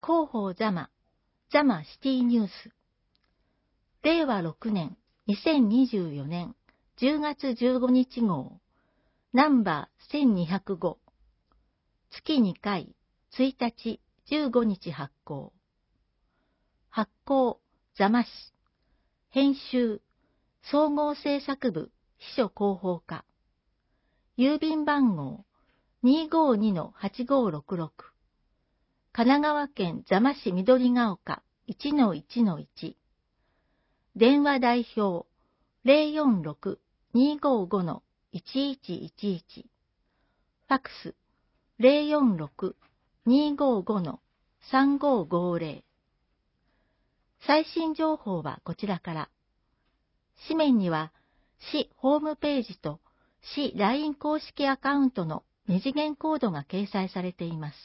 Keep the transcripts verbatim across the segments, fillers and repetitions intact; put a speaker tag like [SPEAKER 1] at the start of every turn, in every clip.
[SPEAKER 1] 広報ザマ、ザマシティニュース。れいわろくねん、にせんにじゅうよねんじゅうがつじゅうごにち号、ナンバーせんにひゃくご。月にかい、ついたち、じゅうごにち発行。発行、ザマ誌。編集、総合制作部、秘書広報課。郵便番号、にーごーにのはちごーろくろく。神奈川県座間市緑ヶ丘 いちのいちのいち。電話代表 ゼロよんろく にーごーご いちいちいちいち。ファックス ゼロよんろく にーごーご さんごーごーゼロ。最新情報はこちらから。紙面には市ホームページと市 ライン 公式アカウントの二次元コードが掲載されています。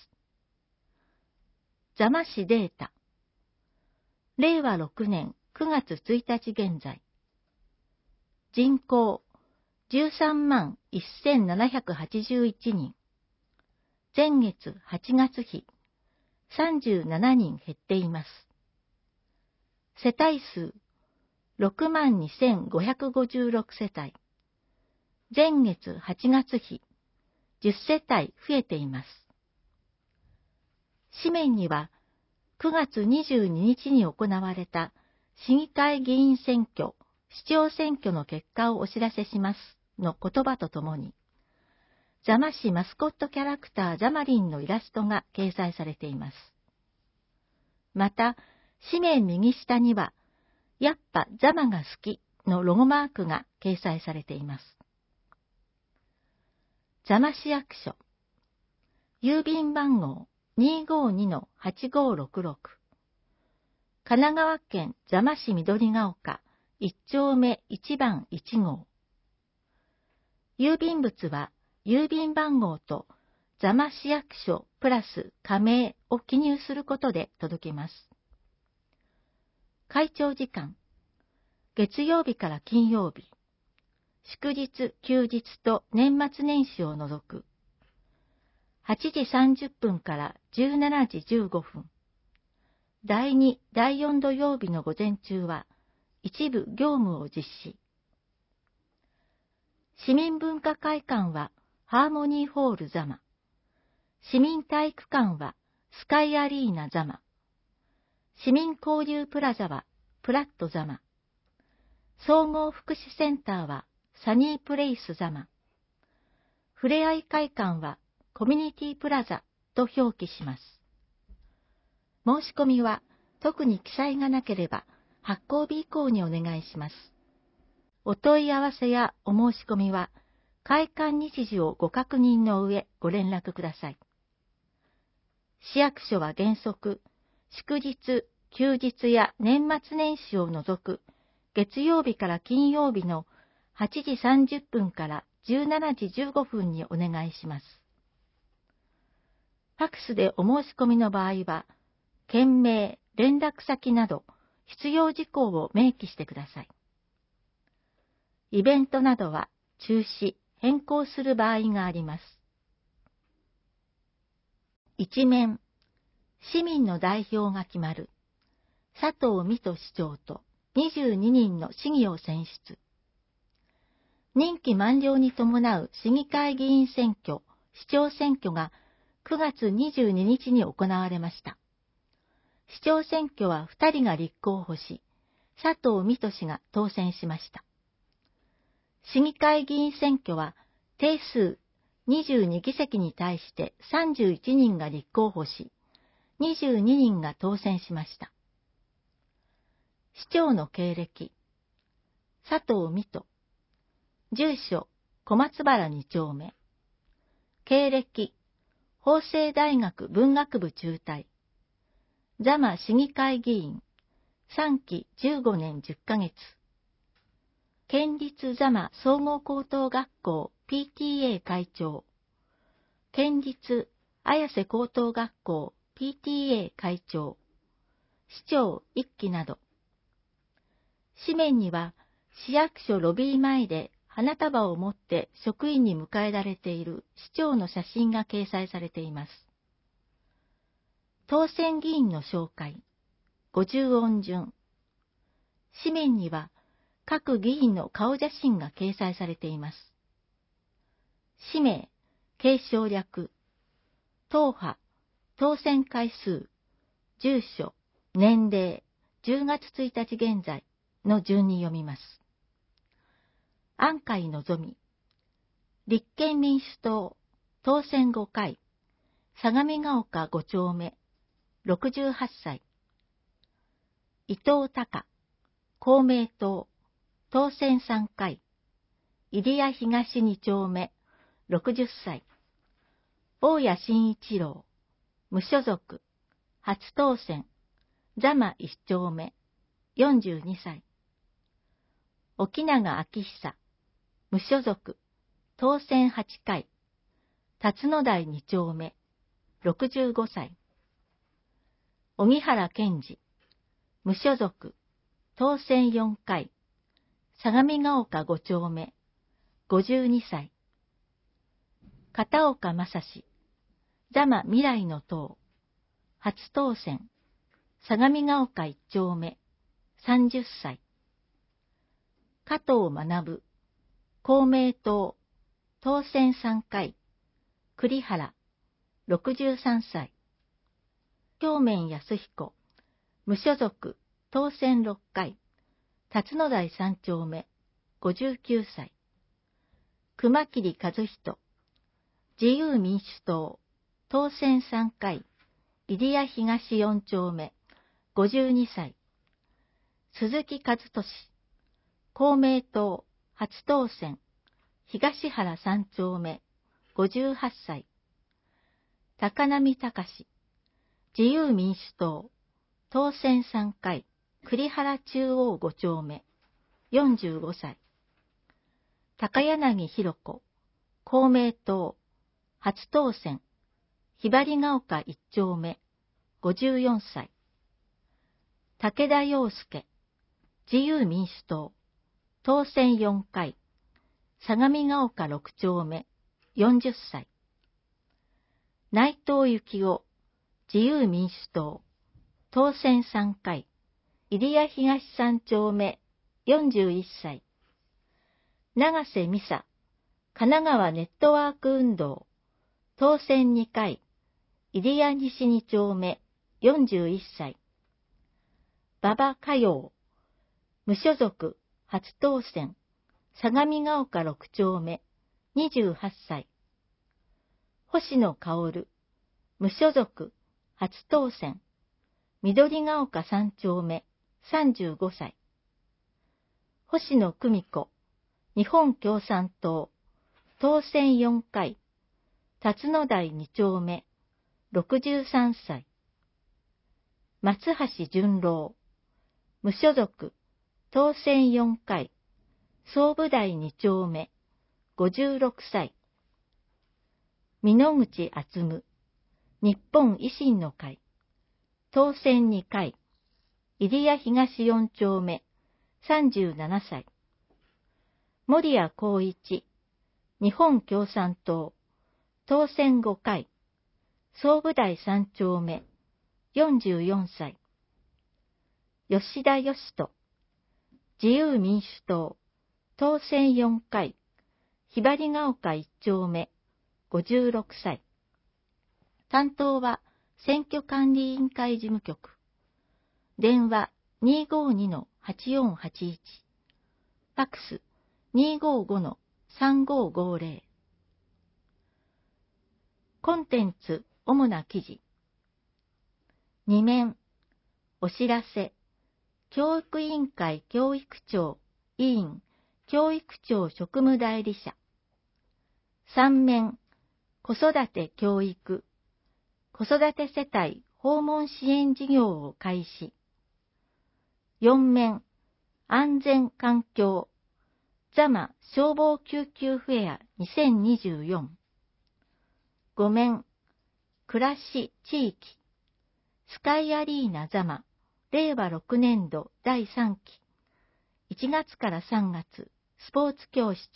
[SPEAKER 1] 座間市データ。れいわろくねんくがつついたち現在。人口じゅうさんまんせんななひゃくはちじゅういちにん。前月はちがつ比さんじゅうななにん減っています。世帯数ろくまんにせんごひゃくごじゅうろくせたい。前月はちがつ比じゅっせたい増えています。紙面にはくがつにじゅうににちに行われた市議会議員選挙、市長選挙の結果をお知らせしますの言葉とともに、座間市マスコットキャラクターザマリンのイラストが掲載されています。また、紙面右下には、やっぱザマが好きのロゴマークが掲載されています。座間市役所。郵便番号 にーごーにのはちごーろくろく。神奈川県座間市緑ヶ丘いち丁目いちばんいち号。郵便物は郵便番号と座間市役所プラス加盟を記入することで届けます。開庁時間。月曜日から金曜日。祝日、休日と年末年始を除く。はちじさんじゅっぷんからじゅうしちじじゅうごふん。だいに、だいよん土曜日の午前中は一部業務を実施。市民文化会館はハーモニーホール座間。市民体育館はスカイアリーナ座間。市民交流プラザはプラット座間。総合福祉センターはサニープレイス座間。ふれあい会館はコミュニティプラザと表記します。申し込みは特に記載がなければ発行日以降にお願いします。お問い合わせやお申し込みは開館日時をご確認の上ご連絡ください。市役所は原則、祝日、休日や年末年始を除く月曜日から金曜日のはちじさんじゅっぷんからじゅうしちじじゅうごふんにお願いします。ファックスでお申し込みの場合は、件名、連絡先など必要事項を明記してください。イベントなどは中止、変更する場合があります。一面、市民の代表が決まる。佐藤美斗市長とにじゅうににんの市議を選出。任期満了に伴う市議会議員選挙、市長選挙がくがつにじゅうににちに行われました。市長選挙はふたりが立候補し、佐藤美斗氏が当選しました。市議会議員選挙は定数にじゅうにぎせきに対してさんじゅういちにんが立候補し、にじゅうににんが当選しました。市長の経歴。佐藤美斗。住所、小松原に丁目。経歴。法政大学文学部中退。座間市議会議員。さんきじゅうごねんじゅっかげつ。県立座間総合高等学校 ピーティーエー 会長。県立綾瀬高等学校 ピーティーエー 会長。市長一期など。紙面には市役所ロビー前で花束を持って職員に迎えられている市長の写真が掲載されています。 当選議員の紹介、ごじゅう音順。紙面には各議員の顔写真が掲載されています。氏名、継承略、党派、当選回数、住所、年齢、じゅうがつついたち現在の順に読みます。安海のぞみ、立憲民主党、当選ごかい、相模が丘ご丁目、ろくじゅうはっさい。伊藤隆、公明党、当選さんかい、入谷東に丁目、ろくじゅっさい。大谷慎一郎、無所属、初当選、座間いち丁目、よんじゅうにさい。沖永明久、無所属、当選はちかい、辰野台に丁目、ろくじゅうごさい。荻原健二、無所属、当選よんかい、相模が丘ご丁目、ごじゅうにさい。片岡正史、座間未来の党、初当選、相模が丘いち丁目、さんじゅっさい。加藤学、公明党、当選さんかい、栗原、ろくじゅうさんさい。京面康彦、無所属、当選ろっかい、辰野台さん丁目、ごじゅうきゅうさい。熊切和人、自由民主党、当選さんかい、入谷東よん丁目、ごじゅうにさい。鈴木和俊、公明党、初当選、東原さん丁目、ごじゅうはっさい。高波隆、自由民主党、当選さんかい、栗原中央ご丁目、よんじゅうごさい。高柳弘子、公明党、初当選、ひばりが丘いち丁目、ごじゅうよんさい。武田洋介、自由民主党、当選よんかい、相模が丘ろく丁目、よんじゅっさい。内藤幸雄、自由民主党、当選さんかい、入谷東さん丁目、よんじゅういっさい。長瀬美沙、神奈川ネットワーク運動、当選にかい、入谷西に丁目、よんじゅういっさい。馬場佳陽、無所属、初当選、相模が丘ろく丁目、にじゅうはっさい。星野薫、無所属、初当選、緑が丘さん丁目、さんじゅうごさい。星野久美子、日本共産党、当選よんかい、辰野台に丁目、ろくじゅうさんさい。松橋淳郎、無所属、当選よんかい、総武台に丁目、ごじゅうろくさい。美濃口敦、日本維新の会、当選にかい、入谷東よん丁目、さんじゅうななさい。森谷光一、日本共産党、当選ごかい、総武台さん丁目、よんじゅうよんさい。吉田義人、自由民主党、当選よんかい、ひばりが丘いち丁目、ごじゅうろくさい。担当は選挙管理委員会事務局。電話 にーごーにのはちよんはちいち。ファックス にーごーごのさんごーごーぜろ。コンテンツ主な記事。に面、お知らせ、教育委員会教育長委員、教育長職務代理者。さん面、子育て教育、子育て世帯訪問支援事業を開始。よん面、安全環境、座間消防救急フェアにせんにじゅうよん。ご面、暮らし地域、スカイアリーナ座間、れいわろくねんどだいさんき、いちがつからさんがつ、スポーツ教室。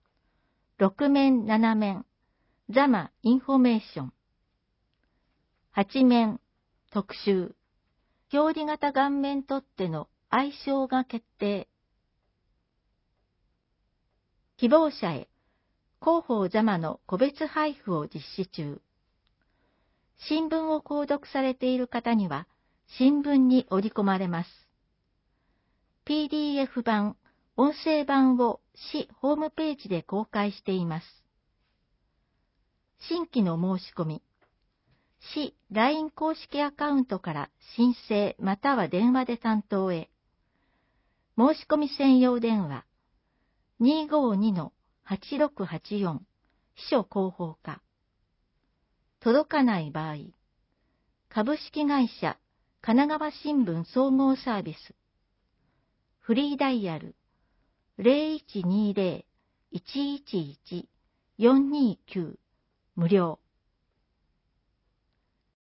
[SPEAKER 1] ろく面なな面、座間インフォメーション。 はち面特集、表裏型顔面取っ手の愛称が決定。希望者へ広報座間の個別配布を実施中。新聞を購読されている方には新聞に織り込まれます。ピーディーエフ 版、音声版を市ホームページで公開しています。新規の申し込み。市 ライン 公式アカウントから申請または電話で担当へ。申し込み専用電話 にーごーにのはちろくはちよん 秘書広報課。届かない場合、株式会社神奈川新聞総合サービス。フリーダイヤル ゼロいちにゼロ いちいちいち よんにきゅう 無料。